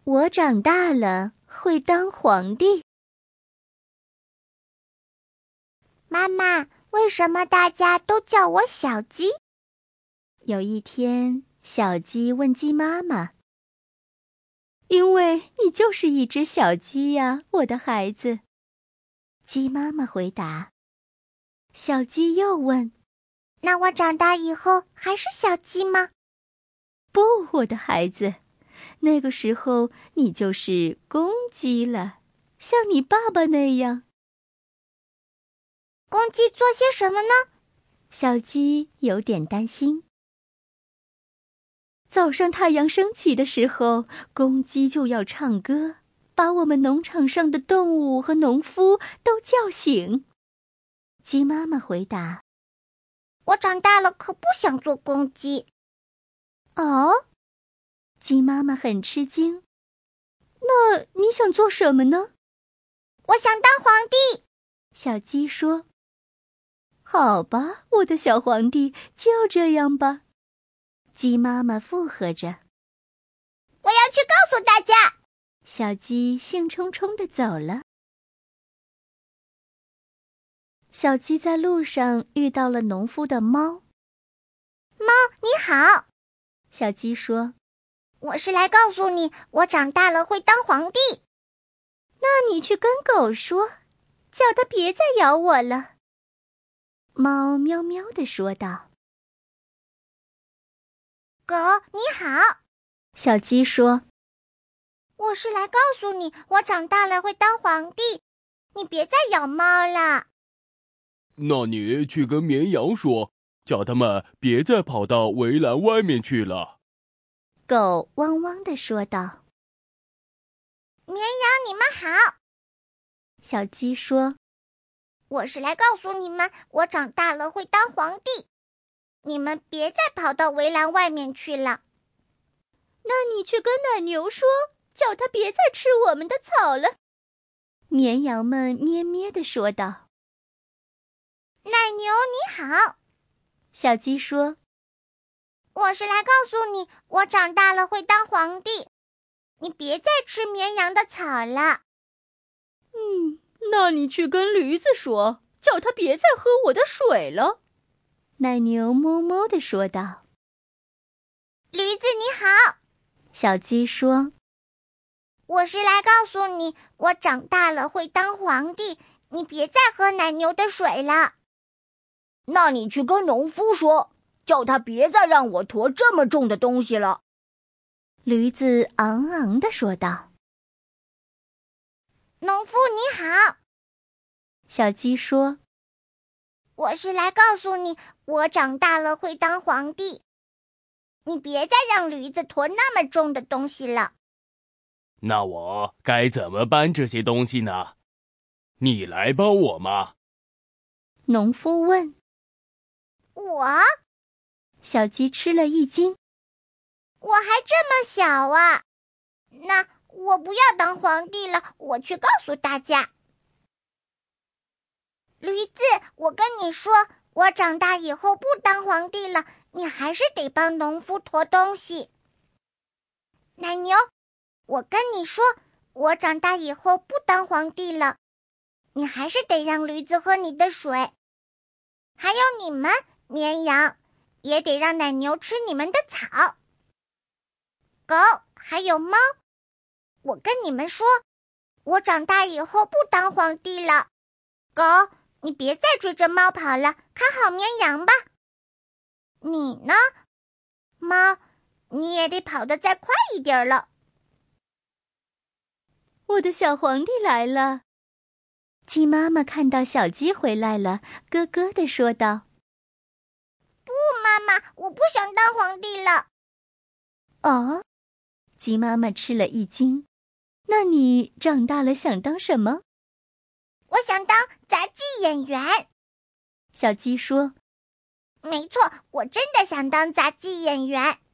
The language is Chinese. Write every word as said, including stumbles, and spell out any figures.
我长大了会当皇帝。 妈妈，为什么大家都叫我小鸡？ 有一天，小鸡问鸡妈妈：“因为你就是一只小鸡呀，我的孩子。”鸡妈妈回答。小鸡又问：“ 那我长大以后还是小鸡吗？”“ 不，我的孩子，那个时候你就是公鸡了，像你爸爸那样。”“ 公鸡做些什么呢？” 小鸡有点担心。早上太阳升起的时候，公鸡就要唱歌，把我们农场上的动物和农夫都叫醒。鸡妈妈回答：“ 我长大了可不想做公鸡。”“ 哦？”鸡妈妈很吃惊。“那你想做什么呢？”“ 我想当皇帝。” 小鸡说。“好吧，我的小皇帝，就这样吧。”鸡妈妈附和着。 “我要去告诉大家。” 小鸡兴冲冲地走了。小鸡在路上遇到了农夫的猫。 “猫，你好。” 小鸡说。“ 我是来告诉你，我长大了会当皇帝。”“ 那你去跟狗说，叫它别再咬我了。”猫喵喵地说道。“ 狗，你好。” 小鸡说。“ 我是来告诉你，我长大了会当皇帝，你别再咬猫了。”“ 那你去跟绵羊说，叫他们别再跑到围栏外面去了。” 狗汪汪地说道。 “绵羊，你们好。” 小鸡说。“ 我是来告诉你们，我长大了会当皇帝，你们别再跑到围栏外面去了。”“ 那你去跟奶牛说，叫它别再吃我们的草了。”绵羊们咩咩地说道。 “奶牛你好。” 小鸡说。 “我是来告诉你，我长大了会当皇帝，你别再吃绵羊的草了。”“ 嗯，那你去跟驴子说，叫它别再喝我的水了。”奶牛哞哞地说道。 “驴子你好。” 小鸡说。 “我是来告诉你，我长大了会当皇帝，你别再喝奶牛的水了。”“ 那你去跟农夫说，叫他别再让我驮这么重的东西了。” 驴子昂昂地说道。 “农夫你好。” 小鸡说。 “我是来告诉你，我长大了会当皇帝，你别再让驴子驮那么重的东西了。”“ 那我该怎么搬这些东西呢？你来帮我吗？” 农夫问。 “我？” 小鸡吃了一惊。 “我还这么小啊，那我不要当皇帝了，我去告诉大家。”“驴子，我跟你说，我长大以后不当皇帝了，你还是得帮农夫驮东西。”“奶牛，我跟你说，我长大以后不当皇帝了，你还是得让驴子喝你的水。还有你们，绵羊，也得让奶牛吃你们的草。狗，还有猫，我跟你们说，我长大以后不当皇帝了。狗，你别再追着猫跑了，看好绵羊吧。你呢，猫，你也得跑得再快一点了。”“ 我的小皇帝来了。”鸡妈妈看到小鸡回来了，咯咯地说道。 “不，妈妈，我不想当皇帝了。”“ 哦？”鸡妈妈吃了一惊。“那你长大了想当什么？”“ 我想当杂技演员。” 小鸡说。 “没错，我真的想当杂技演员。”